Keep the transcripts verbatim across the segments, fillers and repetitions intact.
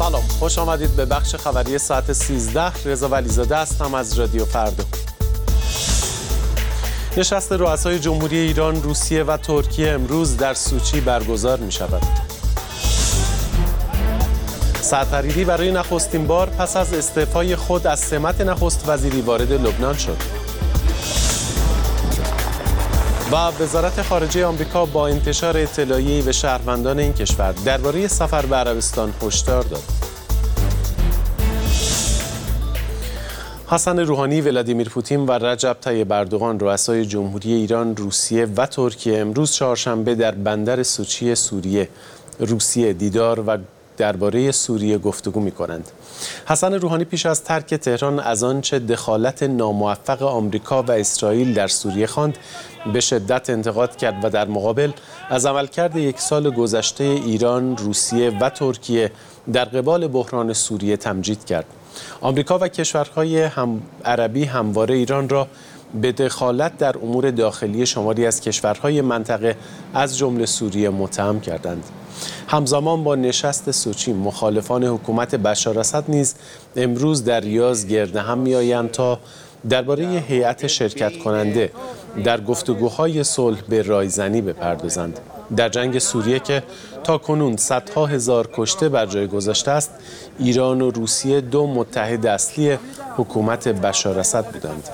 سلام، خوش آمدید به بخش خبری ساعت سیزده. رضا ولیزاده هستم از رادیو فردا. نشست رؤسای جمهوری ایران، روسیه و ترکیه امروز در سوچی برگزار می شود. سعد حریری برای نخستین بار پس از استعفای خود از سمت نخست وزیری وارد لبنان شد. و وزارت خارجه آمریکا با انتشار اطلاعیه‌ای به شهروندان این کشور درباره سفر به عربستان هشدار داد. حسن روحانی، ولادیمیر پوتین و رجب طیب اردوغان رؤسای جمهوری ایران، روسیه و ترکیه امروز چهارشنبه در بندر سوچی سوریه روسیه دیدار و درباره سوریه گفتگو می‌کنند. حسن روحانی پیش از ترک تهران از آنچه دخالت ناموفق آمریکا و اسرائیل در سوریه خواند به شدت انتقاد کرد و در مقابل از عملکرد یک سال گذشته ایران، روسیه و ترکیه در قبال بحران سوریه تمجید کرد. آمریکا و کشورهای هم عربی همواره ایران را به دخالت در امور داخلی شماری از کشورهای منطقه از جمله سوریه متهم کردند. همزمان با نشست سوچی، مخالفان حکومت بشار اسد نیز امروز در ریاض گرد هم می‌آیند تا درباره هیئت شرکت کننده در گفتگوهای صلح به رایزنی بپردازند. در جنگ سوریه که تا کنون صدها هزار کشته بر جای گذاشته است، ایران و روسیه دو متحد اصلی حکومت بشار اسد بودند.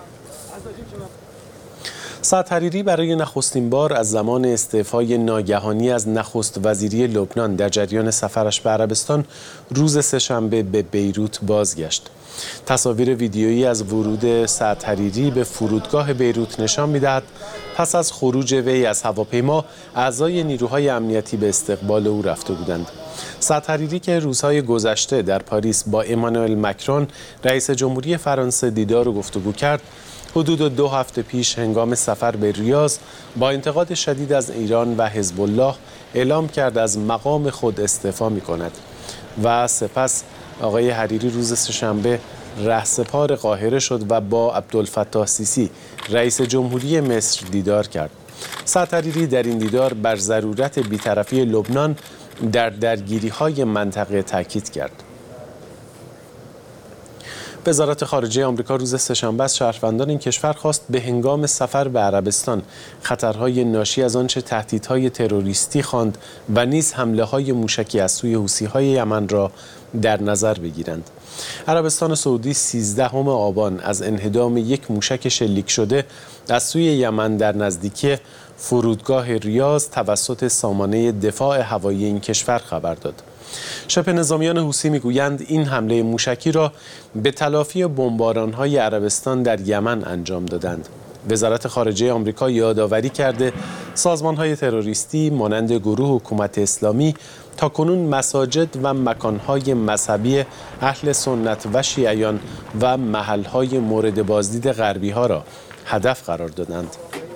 سعد حریری برای نخستین بار از زمان استعفای ناگهانی از نخست وزیری لبنان در جریان سفرش به عربستان روز سه‌شنبه به بیروت بازگشت. تصاویر ویدیویی از ورود سعد حریری به فرودگاه بیروت نشان می‌دهد پس از خروج وی از هواپیما اعضای نیروهای امنیتی به استقبال او رفته بودند. سعد حریری که روزهای گذشته در پاریس با امانوئل مکرون رئیس جمهوری فرانسه دیدار و گفتگو کرد، حدود دو هفته پیش هنگام سفر به ریاض با انتقاد شدید از ایران و حزب الله اعلام کرد از مقام خود استعفا می‌کند و سپس آقای حریری روز سه‌شنبه رهسپار قاهره شد و با عبدالفتاح سیسی رئیس جمهوری مصر دیدار کرد. سعد حریری در این دیدار بر ضرورت بی‌طرفی لبنان در درگیری‌های منطقه تاکید کرد. وزارت خارجه آمریکا روز سه‌شنبه از شهروندان این کشور خواست به هنگام سفر به عربستان خطرهای ناشی از آنچه تهدیدهای تروریستی خواند و نیز حمله‌های موشکی از سوی حوثی‌های یمن را در نظر بگیرند. عربستان سعودی سیزدهم آبان از انهدام یک موشک شلیک شده از سوی یمن در نزدیکی فرودگاه ریاض توسط سامانه دفاع هوایی این کشور خبر داد. شبه نظامیان حوثی میگویند این حمله موشکی را به تلافی بمباران‌های عربستان در یمن انجام دادند. وزارت خارجه آمریکا یادآوری کرده سازمان‌های تروریستی مانند گروه حکومت اسلامی تاکنون مساجد و مکان‌های مذهبی اهل سنت و شیعیان و محل‌های مورد بازدید غربی‌ها را هدف قرار دادند.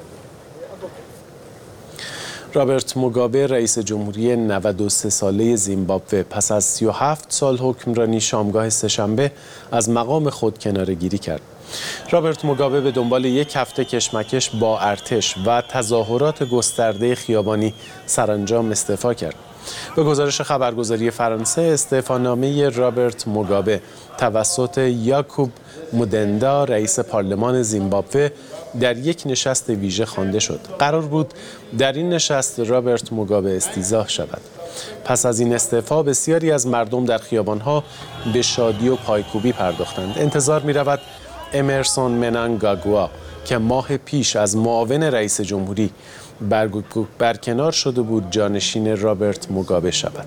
رابرت موگابه رئیس جمهوری نود و سه ساله زیمبابوه پس از سی و هفت سال حکمرانی شامگاه سه‌شنبه از مقام خود کناره‌گیری کرد. رابرت موگابه به دنبال یک هفته کشمکش با ارتش و تظاهرات گسترده خیابانی سرانجام استعفا کرد. به گزارش خبرگزاری فرانسه، استعفانامه رابرت موگابه توسط یاکوب مودندا رئیس پارلمان زیمبابوه در یک نشست ویژه خوانده شد. قرار بود در این نشست رابرت موگابه استیضاح شود. پس از این استعفا بسیاری از مردم در خیابان‌ها به شادی و پایکوبی پرداختند. انتظار می‌رود امرسون منانگاگوا که ماه پیش از معاون رئیس جمهوری برکنار شده بود جانشین رابرت موگابه شود.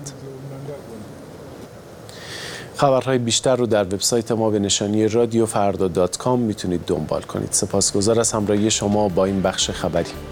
خبرهای بیشتر رو در وبسایت ما به نشانی رادیو فردا دات کام میتونید دنبال کنید. سپاسگزار از همراهی شما با این بخش خبری.